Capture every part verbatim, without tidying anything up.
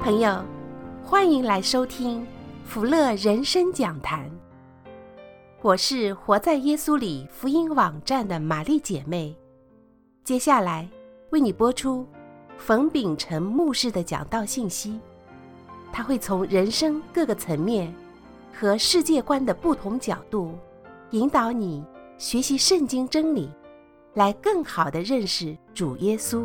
朋友，欢迎来收听福乐人生讲坛。我是活在耶稣里福音网站的玛丽姐妹，接下来为你播出冯秉成牧师的讲道信息。他会从人生各个层面和世界观的不同角度，引导你学习圣经真理，来更好地认识主耶稣。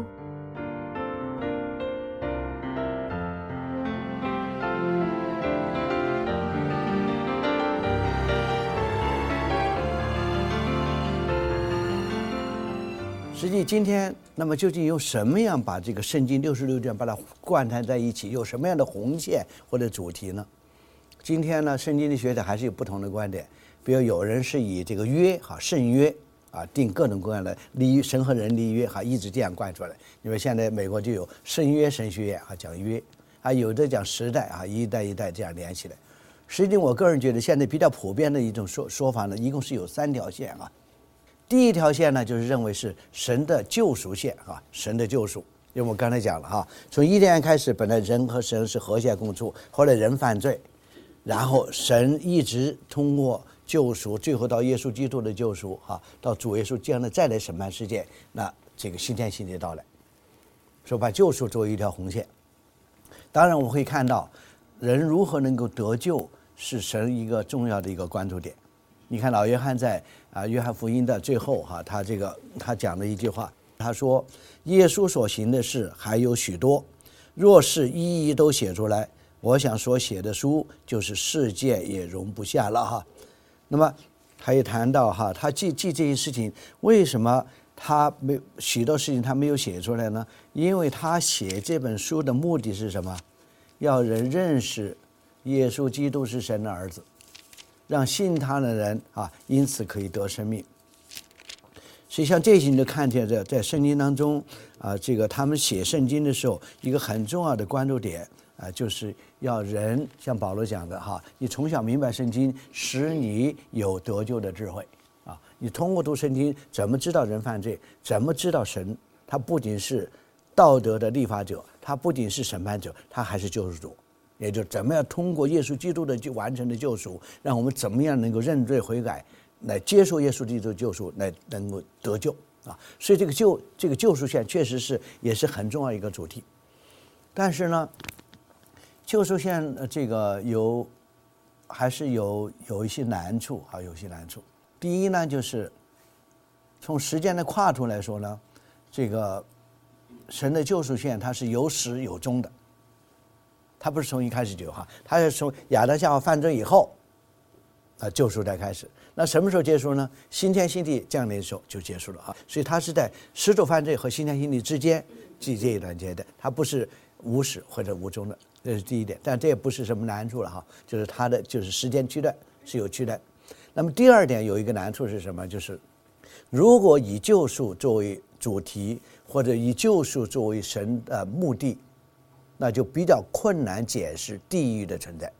实际今天，那么究竟用什么样把这个圣经六十六卷把它贯穿在一起，有什么样的红线或者主题呢？今天呢，圣经的学者还是有不同的观点。比如有人是以这个约哈圣约啊定各种各样的立神和人立约哈，一直这样贯出来。因为现在美国就有圣约神学院啊讲约啊，有的讲时代啊一代一代这样连起来。实际我个人觉得现在比较普遍的一种说说法呢，一共是有三条线啊。第一条线呢，就是认为是神的救赎线啊，神的救赎。因为我刚才讲了哈，从伊甸园开始，本来人和神是和谐共处，后来人犯罪，然后神一直通过救赎，最后到耶稣基督的救赎哈，到主耶稣将来再来审判世界，那这个新天新地到来，说把救赎作为一条红线。当然我会看到人如何能够得救是神一个重要的一个关注点。你看老约翰在啊约翰福音的最后哈，他这个他讲了一句话，他说耶稣所行的事还有许多，若是一一都写出来，我想所写的书就是世界也容不下了哈。那么他也谈到哈，他记记这些事情，为什么他没许多事情他没有写出来呢？因为他写这本书的目的是什么？要人认识耶稣基督是神的儿子，让信他的人啊，因此可以得生命。所以像这些你就看见在在圣经当中啊，这个他们写圣经的时候，一个很重要的关注点啊，就是要人像保罗讲的哈，你从小明白圣经，使你有得救的智慧啊。你通过读圣经，怎么知道人犯罪？怎么知道神？他不仅是道德的立法者，他不仅是审判者，他还是救赎主。也就怎么样通过耶稣基督的就完成的救赎，让我们怎么样能够认罪悔改，来接受耶稣基督的救赎，来能够得救啊！所以这个救这个救赎线确实是也是很重要一个主题。但是呢，救赎线这个有还是有有一些难处啊，有一些难处。第一呢，就是从时间的跨度来说呢，这个神的救赎线它是有始有终的。他不是从一开始就哈，他是从亚当夏娃犯罪以后，啊救赎才开始。那什么时候结束呢？新天新地降临的时候就结束了啊。所以他是在始祖犯罪和新天新地之间这这一段阶段，他不是无始或者无终的，这是第一点。但这也不是什么难处了哈，就是他的就是时间区段是有区段。那么第二点有一个难处是什么？就是如果以救赎作为主题，或者以救赎作为神的目的，那就比较困难解释地狱的存在。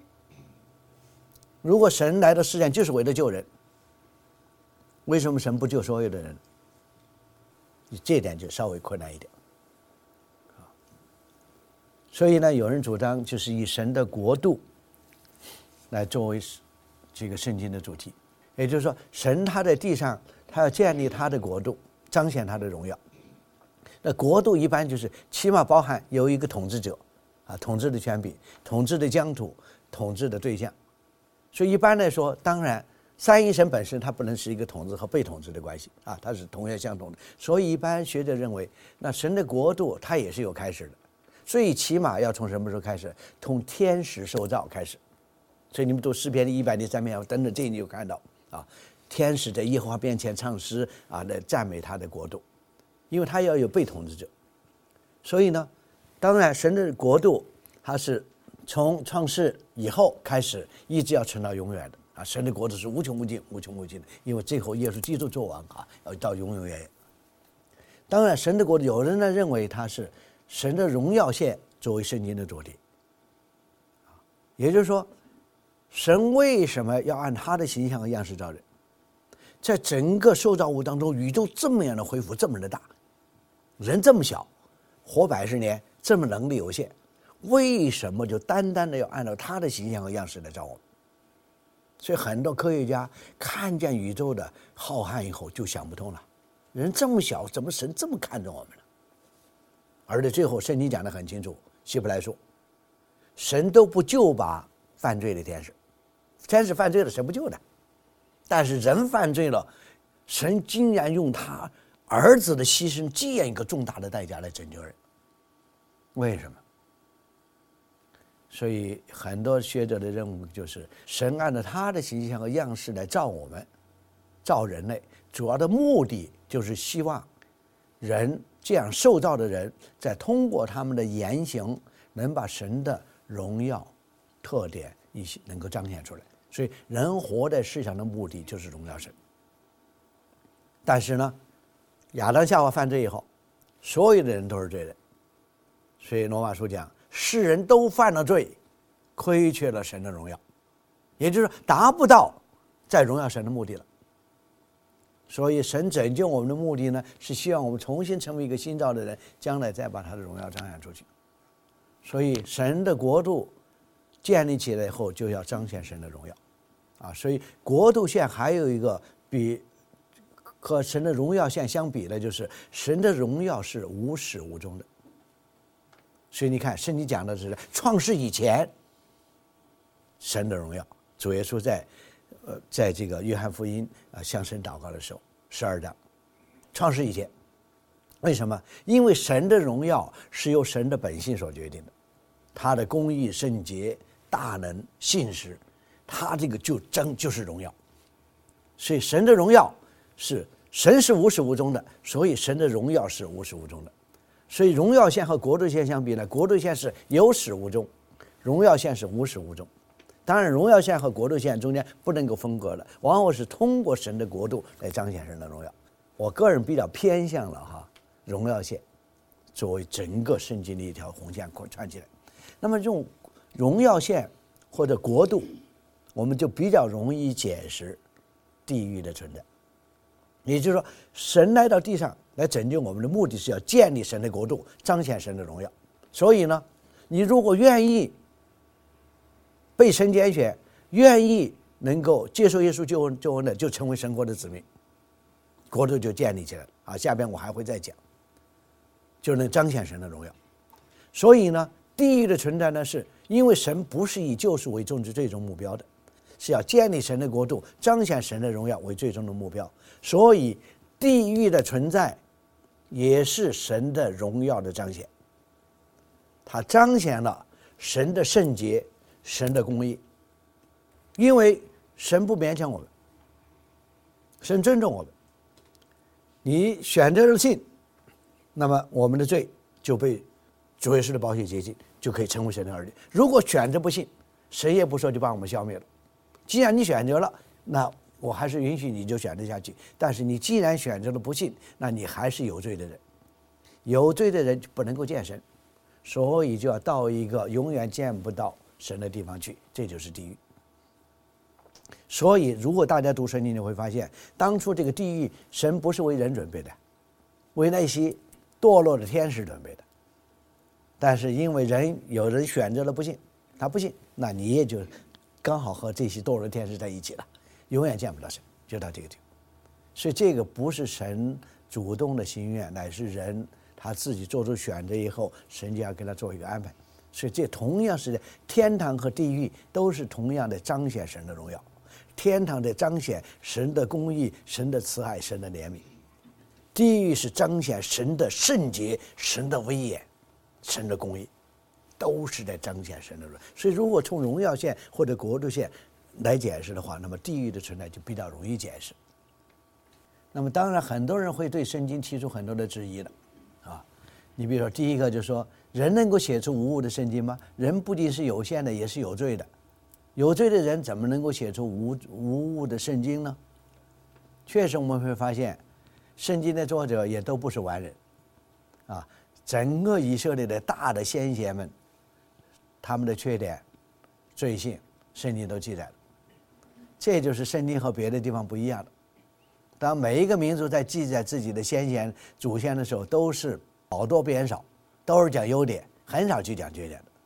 如果神来到世上就是为了救人，为什么神不救所有的人？这点就稍微困难一点。所以呢，有人主张就是以神的国度来作为这个圣经的主题，也就是说，神他在地上，他要建立他的国度，彰显他的荣耀。那国度一般就是起码包含有一个统治者啊，统治的权柄、统治的疆土、统治的对象。所以一般来说，当然三一神本身它不能是一个统治和被统治的关系啊，它是同样相同的。所以一般学者认为，那神的国度它也是有开始的，所以起码要从什么时候开始？从天使受造开始。所以你们读诗篇的一百零三篇等等，这你有看到啊，天使在耶和华面前唱诗啊，来赞美他的国度。因为他要有被统治者，所以呢，当然神的国度它是从创世以后开始，一直要存到永远的啊。神的国度是无穷无尽、无穷无尽的，因为最后耶稣基督做王啊，要到永永远远。当然，神的国度有人呢认为它是神的荣耀线作为圣经的主题，也就是说，神为什么要按他的形象和样式造人？在整个受造物当中，宇宙这么样的恢复，这么的大。人这么小，活百十年，这么能力有限， 为什么就单单的要按照他的形象和样式来造我们？所以很多科学家看见宇宙的浩瀚以后就想不通了，人这么小，怎么神这么看重我们呢？而且最后圣经讲得很清楚，希伯来书，神都不救拔犯罪的天使，天使犯罪了，神不救的，但是人犯罪了，神竟然用他儿子的牺牲这样一个重大的代价来拯救人。为什么？所以很多学者的任务就是神按照他的形象和样式来造我们，造人类，主要的目的就是希望人这样受造的人在通过他们的言行能把神的荣耀特点一些能够彰显出来。所以人活在世上的目的就是荣耀神。但是呢，亚当夏娃犯罪以后，所有的人都是罪人，所以罗马书讲世人都犯了罪，亏缺了神的荣耀，也就是说达不到在荣耀神的目的了。所以神拯救我们的目的呢，是希望我们重新成为一个新造的人，将来再把他的荣耀彰显出去。所以神的国度建立起来以后，就要彰显神的荣耀啊。所以国度线还有一个比和神的荣耀线相比的，就是神的荣耀是无始无终的。所以你看圣经讲的是创世以前神的荣耀，主耶稣在呃在这个约翰福音啊向神祷告的时候，十二章创世以前。为什么？因为神的荣耀是由神的本性所决定的，他的公义、圣洁、大能、信实，他这个就真就是荣耀。所以神的荣耀是神是无始无终的，所以神的荣耀是无始无终的。所以荣耀线和国度线相比呢，国度线是有始无终，荣耀线是无始无终。当然荣耀线和国度线中间不能够分割的，往往是通过神的国度来彰显神的荣耀。我个人比较偏向了哈荣耀线作为整个圣经的一条红线串起来。那么用荣耀线或者国度，我们就比较容易解释地狱的存在。也就是说，神来到地上来拯救我们的目的是要建立神的国度，彰显神的荣耀。所以呢，你如果愿意被神拣选，愿意能够接受耶稣救恩救恩的，就成为神国的子民，国度就建立起来了啊。下边我还会再讲，就能彰显神的荣耀。所以呢，地狱的存在呢，是因为神不是以救赎为终之最终目标的，是要建立神的国度，彰显神的荣耀为最终的目标。所以地狱的存在也是神的荣耀的彰显，它彰显了神的圣洁、神的公义。因为神不勉强我们，神尊重我们，你选择了信，那么我们的罪就被主耶稣的宝血洁净，就可以成为神的儿女。如果选择不信，谁也不说就把我们消灭了。既然你选择了，那我还是允许你就选择下去。但是你既然选择了不信，那你还是有罪的人，有罪的人就不能够见神，所以就要到一个永远见不到神的地方去，这就是地狱。所以如果大家读圣经，你会发现当初这个地狱神不是为人准备的，为那些堕落的天使准备的。但是因为人有人选择了不信，他不信，那你也就刚好和这些堕落的天使在一起了，永远见不到神，就到这个地方。所以这个不是神主动的心愿，乃是人他自己做出选择以后，神就要给他做一个安排。所以这同样是天堂和地狱都是同样的彰显神的荣耀。天堂的彰显神的公义、神的慈爱、神的怜悯；地狱是彰显神的圣洁、神的威严、神的公义，都是在彰显神的荣耀。所以如果从荣耀线或者国度线来解释的话，那么地狱的存在就比较容易解释。那么当然很多人会对圣经提出很多的质疑了啊。你比如说第一个就是说，人能够写出无误的圣经吗？人不仅是有限的，也是有罪的。有罪的人怎么能够写出无无误的圣经呢？确实我们会发现圣经的作者也都不是完人啊。整个以色列的大的先贤们，他们的缺点、罪性，圣经都记载了。这就是圣经和别的地方不一样的。当每一个民族在记载自己的先贤祖先的时候，都是好多贬少，都是讲优点，很少去讲缺点的。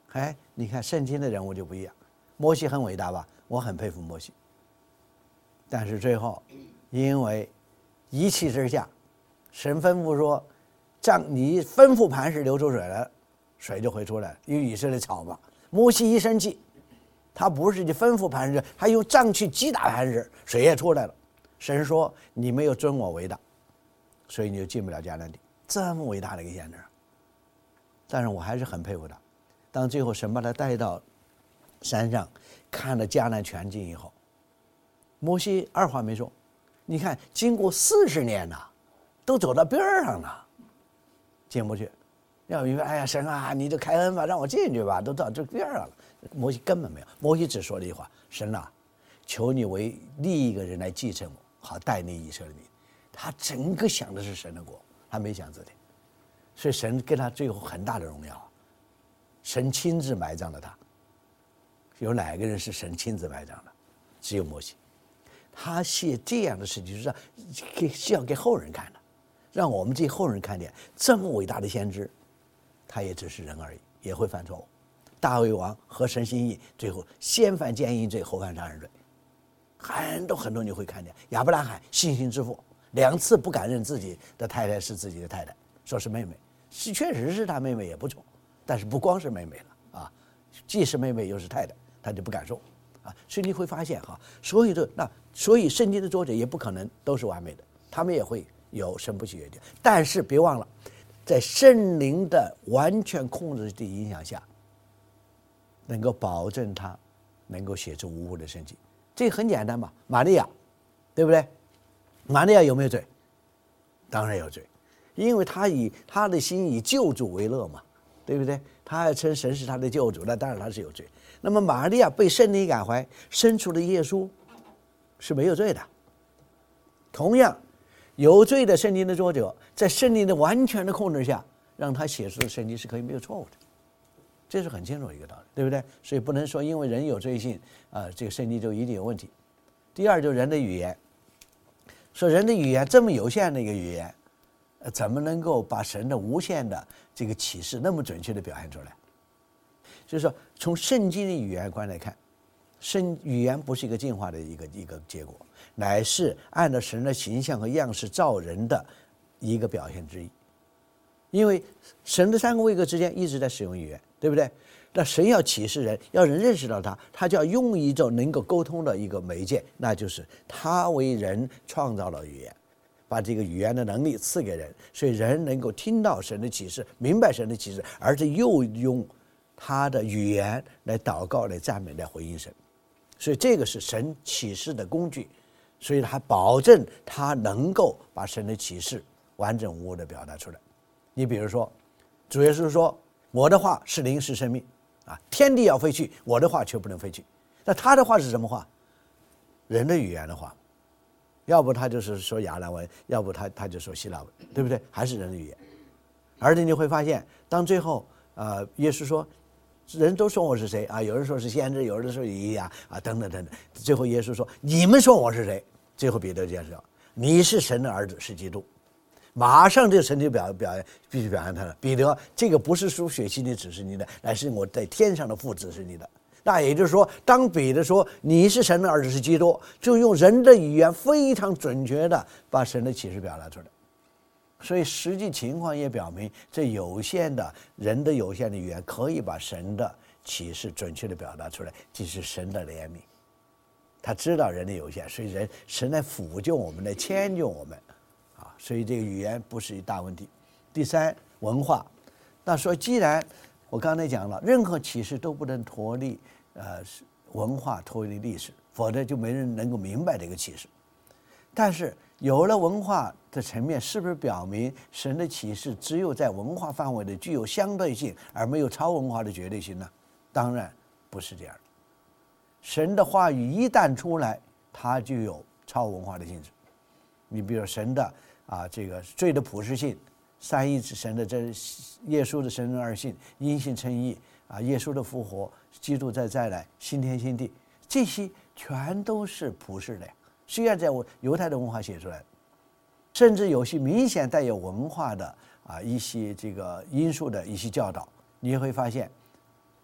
哎，你看圣经的人物就不一样，摩西很伟大吧？我很佩服摩西。但是最后，因为一气之下，神吩咐说，让你吩咐磐石流出水来，水就会出来了，因为以色列吵嘛。摩西一生气，他不是去吩咐磐石，他用杖去击打磐石，水也出来了。神说你没有尊我为大，所以你就进不了迦南地。这么伟大的一个先知，但是我还是很佩服他。当最后神把他带到山上，看了迦南全境以后，摩西二话没说。你看，经过四十年了，都走到边上了，进不去。要明白，哎呀，神啊，你就开恩吧，让我进去吧，都到这边上了。摩西根本没有，摩西只说了一句话：神啊，求你为另一个人来继承我，好带领以色列民。他整个想的是神的国，他没想自己，所以神给他最后很大的荣耀。神亲自埋葬了他。有哪个人是神亲自埋葬的？只有摩西。他写这样的事情，就是给是要给后人看的，让我们这些后人看见这么伟大的先知，他也只是人而已，也会犯错误。大卫王合神心意，最后先犯奸淫罪，后犯杀人罪。很多很多你会看见亚伯拉罕信心之父，两次不敢认自己的太太是自己的太太，说是妹妹，是确实是他妹妹也不错，但是不光是妹妹了啊，既是妹妹又是太太，他就不敢说啊。所以你会发现哈，所有的那所以圣经的作者也不可能都是完美的，他们也会有神不喜悦的。但是别忘了，在圣灵的完全控制的影响下，能够保证他能够写出无误的圣经。这个很简单嘛，玛利亚，对不对？玛利亚有没有罪？当然有罪，因为他以他的心以救主为乐嘛，对不对？他要称神是他的救主，那当然他是有罪。那么玛利亚被圣灵感怀，生出了耶稣，是没有罪的。同样，有罪的圣经的作者，在圣灵的完全的控制下，让他写出的圣经是可以没有错误的。这是很清楚的一个道理，对不对？所以不能说因为人有罪性，啊、呃，这个圣经就一定有问题。第二，就是人的语言，说人的语言这么有限的一个语言，呃，怎么能够把神的无限的这个启示那么准确的表现出来？就是说，从圣经的语言观来看，圣语言不是一个进化的一个一个结果，乃是按照神的形象和样式造人的一个表现之一。因为神的三个位格之间一直在使用语言，对不对？那神要启示人，要人认识到他，他就要用一种能够沟通的一个媒介，那就是他为人创造了语言，把这个语言的能力赐给人，所以人能够听到神的启示，明白神的启示，而且又用他的语言来祷告、来赞美、来回应神。所以这个是神启示的工具，所以他保证他能够把神的启示完整无误地表达出来。你比如说，主耶稣说：“我的话是灵是生命，啊，天地要废去，我的话却不能废去。”那他的话是什么话？人的语言的话，要不他就是说亚兰文，要不他他就说希腊文，对不对？还是人的语言。而且你会发现，当最后呃，耶稣说，人都说我是谁啊？有人说是先知，有人说以利亚啊，等等等等。最后耶稣说：“你们说我是谁？”最后彼得介绍：“你是神的儿子，是基督。”马上这个神就表表必须表现他了。彼得，这个不是属血气的指示你的，乃是我在天上的父指示你的。那也就是说，当彼得说你是神的儿子是基督，就用人的语言非常准确的把神的启示表达出来。所以实际情况也表明，这有限的人的有限的语言可以把神的启示准确的表达出来，这是神的怜悯。他知道人的有限，所以人神来辅救我们，来迁就我们。所以这个语言不是一大问题。第三，文化。那说既然我刚才讲了，任何启示都不能脱离呃文化，脱离历史，否则就没人能够明白这个启示。但是有了文化的层面，是不是表明神的启示只有在文化范围内具有相对性，而没有超文化的绝对性呢？当然不是这样的。神的话语一旦出来，它就有超文化的性质。你比如神的啊，这个罪的普世性，三一神的这耶稣的神人二性，因信称义啊，耶稣的复活，基督再再来，新天新地，这些全都是普世的呀。虽然在我犹太的文化写出来的，甚至有些明显带有文化的啊一些这个因素的一些教导，你也会发现，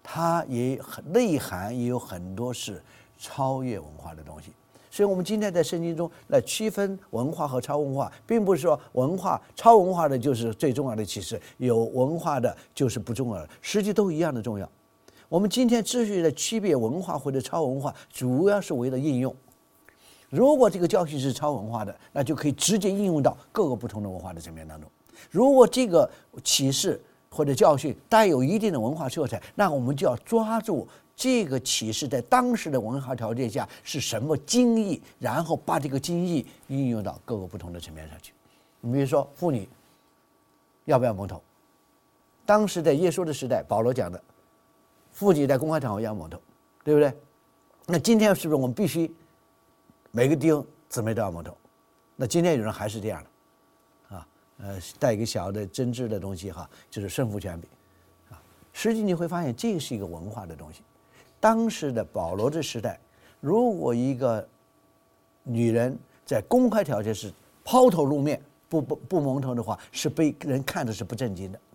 它也很内涵也有很多是超越文化的东西。所以我们今天在圣经中来区分文化和超文化，并不是说文化超文化的就是最重要的启示，有文化的就是不重要的，实际都一样的重要。我们今天之所以的区别文化或者超文化，主要是为了应用。如果这个教训是超文化的，那就可以直接应用到各个不同的文化的层面当中。如果这个启示或者教训带有一定的文化色彩，那我们就要抓住这个启示在当时的文化条件下是什么精义，然后把这个精义应用到各个不同的层面上去。你比如说妇女要不要蒙头，当时在耶稣的时代，保罗讲的妇女在公开场合要蒙头，对不对？那今天是不是我们必须每个弟兄姊妹都要蒙头？那今天有人还是这样的啊，呃，带一个小的真挚的东西哈，就是圣父权柄啊。实际你会发现，这是一个文化的东西。当时的保罗的时代，如果一个女人在公开条件是抛头露面、不不不蒙头的话，是被人看的是不正经的。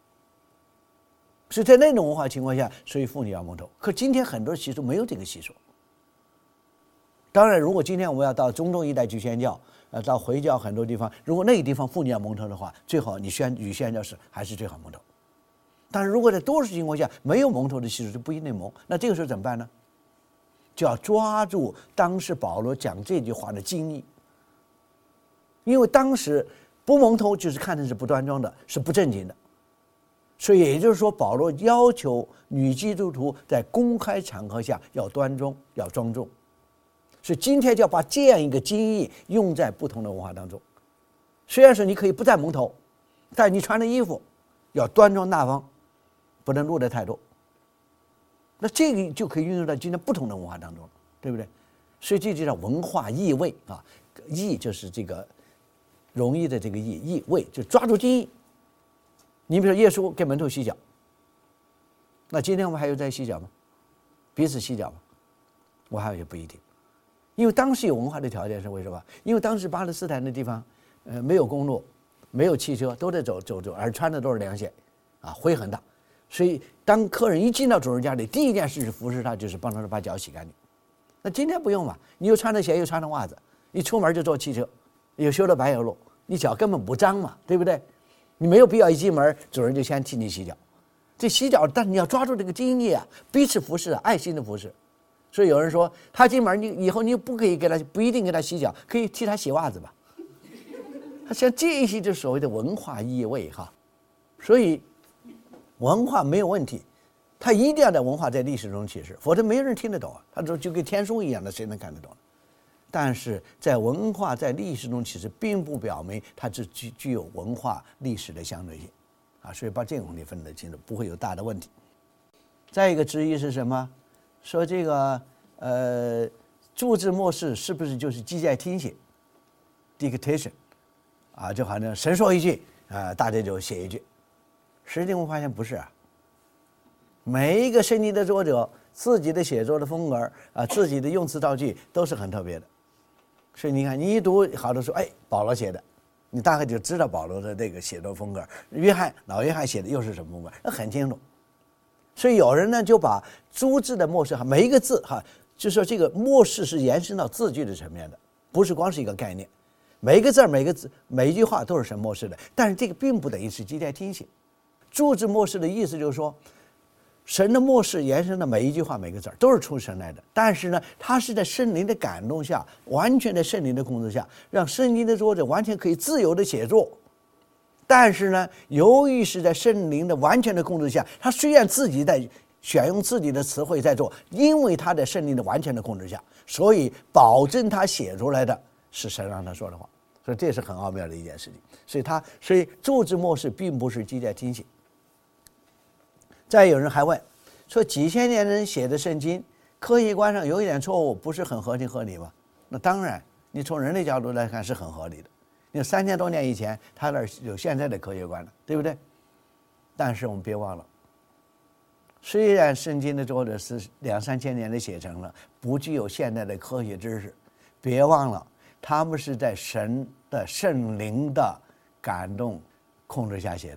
所以在那种文化情况下，所以妇女要蒙头。可今天很多习俗没有这个习俗。当然，如果今天我们要到中东一带去宣教，呃，到回教很多地方，如果那个地方妇女要蒙头的话，最好你宣与宣教士还是最好蒙头。但是如果在多数情况下没有蒙头的习俗，就不一定蒙。那这个时候怎么办呢？就要抓住当时保罗讲这句话的精义，因为当时不蒙头就是看成是不端庄的，是不正经的。所以也就是说，保罗要求女基督徒在公开场合下要端庄，要庄重。所以今天就要把这样一个精义用在不同的文化当中。虽然说你可以不再蒙头，但你穿的衣服要端庄大方，不能露得太多。那这个就可以运用到今天不同的文化当中，对不对？所以这就叫文化意味啊，意就是这个容易的这个意，意味就抓住精义。你比如说耶稣给门徒洗脚，那今天我们还有在洗脚吗？彼此洗脚吗？我还有也不一定，因为当时有文化的条件是为什么？因为当时巴勒斯坦的地方，呃，没有公路，没有汽车，都在走走走，而穿的都是凉鞋，啊，灰很大，所以当客人一进到主人家里，第一件事是服侍他，就是帮他把脚洗干净。那今天不用嘛，你又穿着鞋又穿着袜子，一出门就坐汽车，又修了柏油路，你脚根本不脏嘛，对不对？你没有必要一进门主人就先替你洗脚。这洗脚，但你要抓住这个经验啊，彼此服侍啊，爱心的服侍。所以有人说，他进门你以后你不可以给他，不一定给他洗脚，可以替他洗袜子吧。像这些就是所谓的文化意味哈。所以文化没有问题，他一定要在文化在历史中启示，否则没有人听得懂啊。他就就跟天书一样的，谁能看得懂？但是在文化在历史中启示，并不表明它只具具有文化历史的相对性啊。所以把这个问题分得清楚，不会有大的问题。再一个质疑是什么？说这个呃，注字默示是不是就是记在听写 dictation 啊？就好像神说一句啊，大家就写一句。实际我发现不是啊。每一个圣经的作者自己的写作的风格啊，自己的用词造句都是很特别的。所以你看，你一读好多书，哎，保罗写的，你大概就知道保罗的这个写作风格。约翰老约翰写的又是什么风格？那很清楚。所以有人呢就把注字的默示哈，每一个字哈，就说这个默示是延伸到字句的层面的，不是光是一个概念。每一个字每个字每一句话都是神默示的，但是这个并不等于是记在听写。注字默示的意思就是说，神的默示延伸的每一句话每个字都是出神来的，但是呢，它是在圣灵的感动下，完全在圣灵的控制下，让圣经的作者完全可以自由的写作。但是呢，由于是在圣灵的完全的控制下，他虽然自己在选用自己的词汇在做，因为他在圣灵的完全的控制下，所以保证他写出来的是神让他说的话。所以这是很奥妙的一件事情。所以他所以注字默示并不是记在听写。再有人还问说，几千年人写的圣经，科学观上有一点错误，不是很合情合理吗？那当然，你从人类角度来看是很合理的。因为三千多年以前，他那儿有现在的科学观了，对不对？但是我们别忘了，虽然圣经的作者是两三千年的写成了，不具有现代的科学知识，别忘了他们是在神的圣灵的感动控制下写的。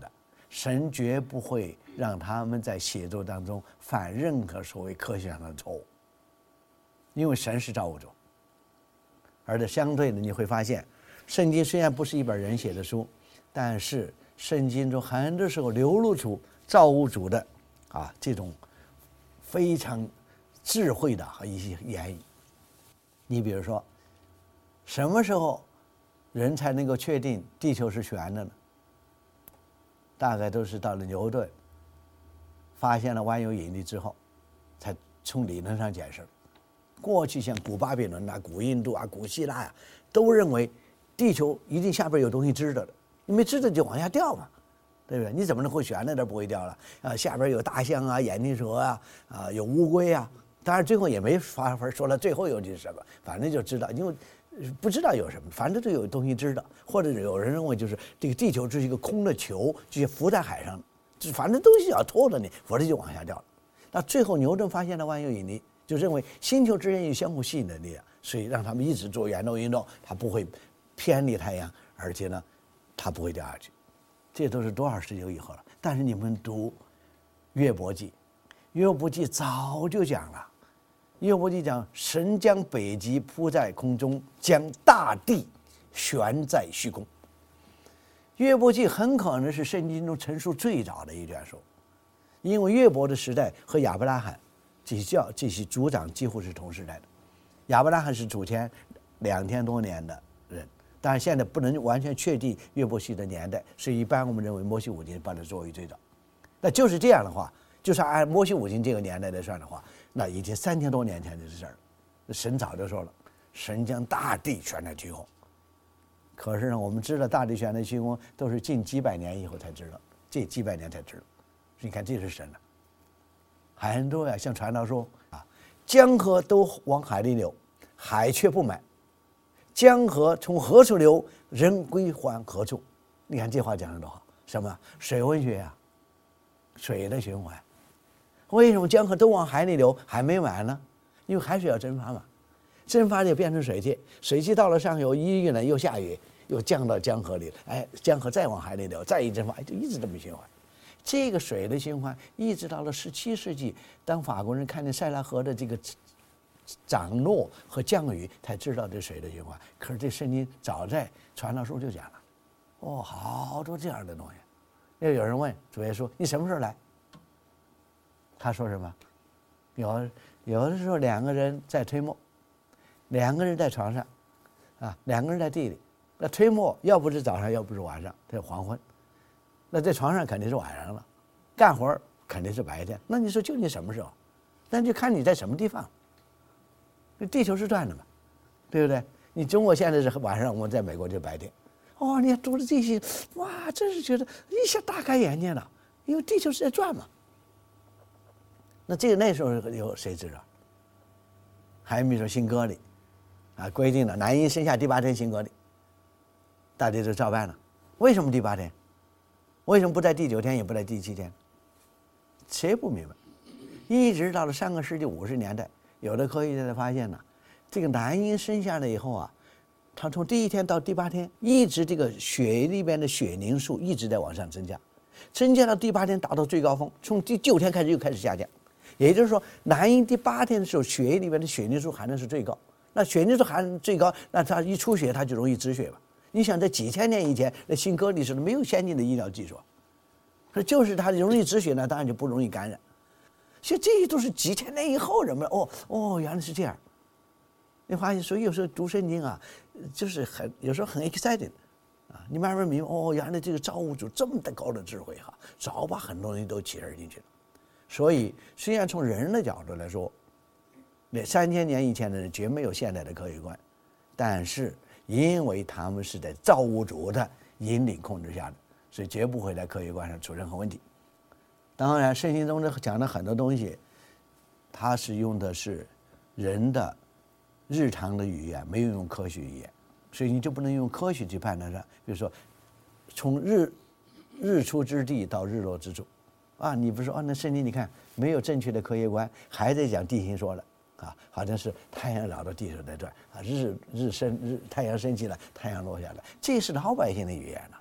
神绝不会让他们在写作当中犯任何所谓科学上的错误，因为神是造物主。而且相对的，你会发现，圣经虽然不是一本人写的书，但是圣经中很多时候流露出造物主的啊这种非常智慧的和一些言语。你比如说，什么时候人才能够确定地球是圆的呢？大概都是到了牛顿发现了万有引力之后，才从理论上解释。过去像古巴比伦啊、古印度啊、古希腊呀、啊，都认为地球一定下边有东西支着的，你没支着就往下掉嘛，对不对？你怎么能会悬在那儿不会掉了？啊，下边有大象啊、眼镜蛇啊、啊有乌龟啊，当然最后也没法说了最后有是什么，反正就知道，因为不知道有什么，反正就有东西知道，或者有人认为就是这个地球是一个空的球，就浮在海上，就反正东西要拖着你，否则就往下掉了。那最后牛顿发现了万有引力，就认为星球之间有相互吸引的力量，所以让他们一直做圆周运动，它不会偏离太阳，而且呢，它不会掉下去。这都是多少世纪以后了。但是你们读约伯记，约伯记早就讲了。约伯记讲，神将北极铺在空中，将大地悬在虚空。约伯记很可能是圣经中陈述最早的一卷书，因为约伯的时代和亚伯拉罕这些教这些族长几乎是同时代的。亚伯拉罕是祖先两千多年的人，但是现在不能完全确定约伯记的年代，所以一般我们认为摩西五经把它作为最早。那就是这样的话，就是按摩西五经这个年代来算的话，那已经三千多年前的事儿了。神早就说了，神将大地悬在虚空。可是呢，我们知道大地悬在虚空都是近几百年以后才知道，这几百年才知道。你看这是神了。很多呀，像传道说啊，江河都往海里流，海却不满；江河从何处流，人归还何处。你看这话讲的多好，什么水文学啊，水的循环。为什么江河都往海里流，海没满呢？因为海水要蒸发嘛，蒸发就变成水汽，水汽到了上游一遇呢，又下雨，又降到江河里，哎，江河再往海里流，再一蒸发，就一直这么循环。这个水的循环一直到了十七世纪，当法国人看见塞纳河的这个涨落和降雨，才知道这水的循环。可是这圣经早在传道书就讲了，哦，好多这样的东西。又有人问主耶稣：“你什么时候来？”他说什么？有有的时候两个人在推磨，两个人在床上，啊，两个人在地里。那推磨要不是早上，要不是晚上，这是黄昏。那在床上肯定是晚上了，干活肯定是白天。那你说究竟什么时候？那就看你在什么地方。地球是转的嘛，对不对？你中国现在是晚上，我们在美国就白天。哦，你看读了这些，哇，真是觉得一下大开眼界了，因为地球是在转嘛。那这个那时候有谁知道？还比如说新割礼，啊，规定了男婴生下第八天新割礼，大家就照办了。为什么第八天？为什么不在第九天，也不在第七天？谁不明白？一直到了上个世纪五十年代，有的科学家才发现呢，这个男婴生下来以后啊，他从第一天到第八天，一直这个血里边的血凝素一直在往上增加，增加到第八天达到最高峰，从第九天开始又开始下降。也就是说，男婴第八天的时候，血液里面的血凝素含量是最高。那血凝素含量最高，那他一出血他就容易止血嘛。你想，在几千年以前，那新割礼时候没有先进的医疗技术，说就是它容易止血呢，当然就不容易感染。所以这些都是几千年以后人们哦哦原来是这样。你发现，所以有时候读圣经啊，就是很有时候很 excited 啊，你慢慢明白哦，原来这个造物主这么的高的智慧哈，早把很多东西都启示进去了。所以，虽然从人的角度来说，那三千年以前的人绝没有现代的科学观，但是因为他们是在造物主的引领控制下的，所以绝不会在科学观上出任何问题。当然，圣经中讲的很多东西，它是用的是人的日常的语言，没有用科学语言，所以你就不能用科学去判断它。比如说，从日日出之地到日落之处。啊，你不是说啊？那圣经你看没有正确的科学观，还在讲地心说了啊，好像是太阳绕到地球在转啊，日日升日太阳升起来，太阳落下来，这是老百姓的语言了。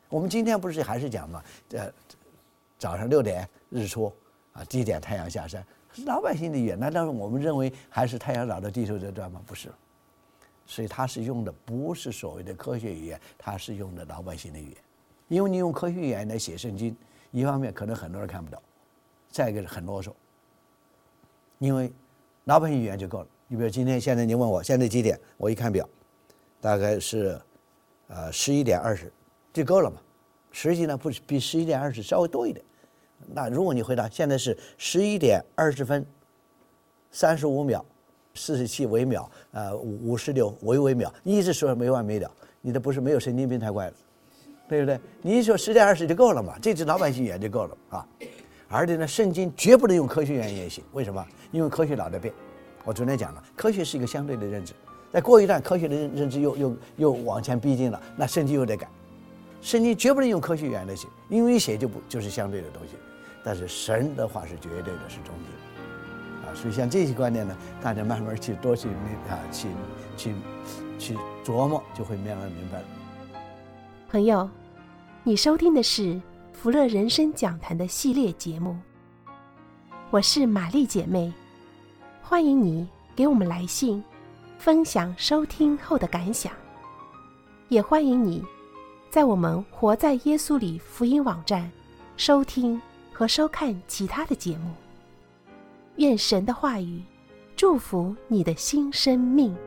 我们今天不是还是讲嘛，呃，早上六点日出啊，低点太阳下山，老百姓的语言，难道我们认为还是太阳绕着地球在转吗？不是。所以他是用的不是所谓的科学语言，他是用的老百姓的语言。因为你用科学语言来写圣经，一方面可能很多人看不到，再一个是很啰嗦。因为老百姓语言就够了。你比如今天现在你问我现在几点，我一看表，大概是呃十一点二十，就够了嘛。实际呢不是比十一点二十稍微多一点。那如果你回答现在是十一点二十分三十五秒四十七微秒，呃五十六微微秒，你一直说没完没了，你这不是没有神经病才怪了，对不对？你一说十点二十就够了嘛，这是老百姓语言就够了啊。而且呢，圣经绝不能用科学语言也行，为什么？因为科学老在变。我昨天讲了，科学是一个相对的认知，再过一段科学的认知又又又往前逼近了，那圣经又得改。圣经绝不能用科学语言来写，因为写就不就是相对的东西。但是神的话是绝对的，是终极的，啊，所以像这些观念呢，大家慢慢去多去啊，去去去琢磨，就会慢慢明白了。 朋友，你收听的是福乐人生讲坛的系列节目，我是玛丽姐妹，欢迎你给我们来信，分享收听后的感想，也欢迎你在我们活在耶稣里福音网站收听和收看其他的节目。愿神的话语祝福你的新生命。